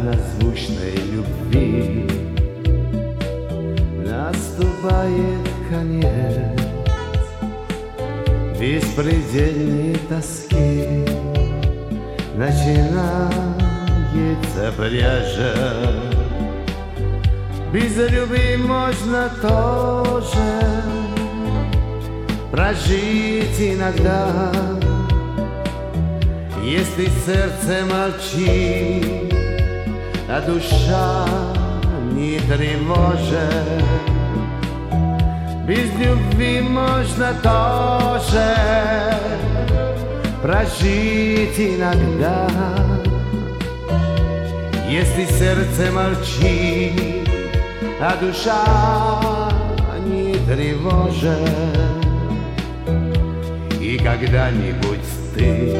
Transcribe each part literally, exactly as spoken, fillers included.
разнозвучной любви наступает конец беспредельной тоски. Начинается пряжа. Без любви можно тоже прожить иногда, если сердце молчит, а душа не тревожит. Без любви можно тоже прожить иногда, если сердце молчит, а душа не тревожит. И когда-нибудь ты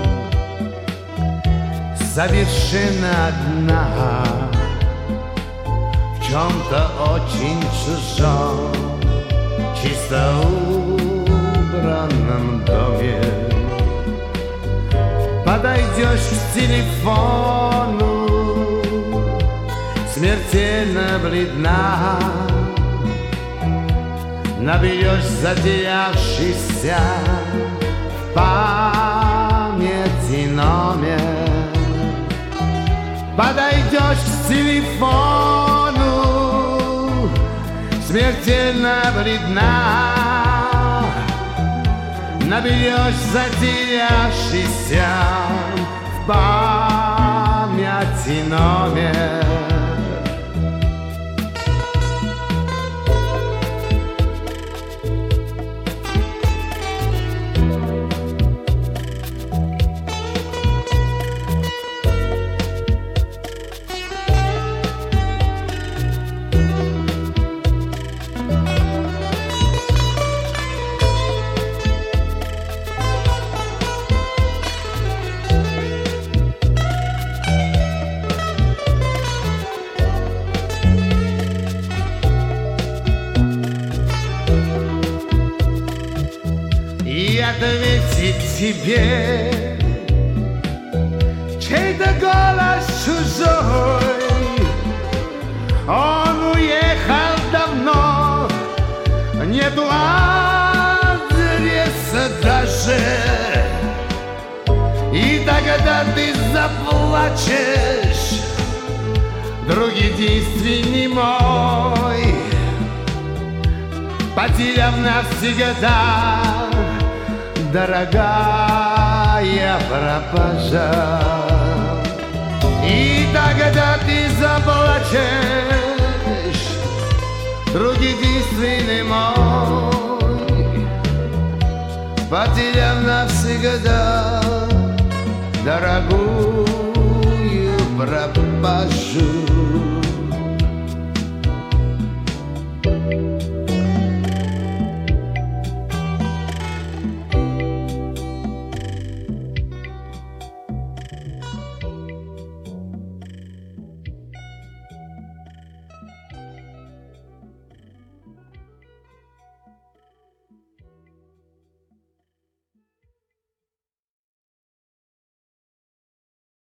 совершенно одна в чем-то очень чужом, чисто убранном доме, подойдешь к телефону, смертельно бледна, наберешь затерявшийся в памяти номер. Подойдешь к телефону, смертельно бледна, наберешь затерявшийся в памяти номер. Ответить тебе чей-то голос чужой. Он уехал давно, нету адреса даже. И тогда ты заплачешь, друг единственный мой, потеряв навсегда. Дорогая пропажа. И тогда ты заплачешь, друг единственный мой, потеряв навсегда дорогую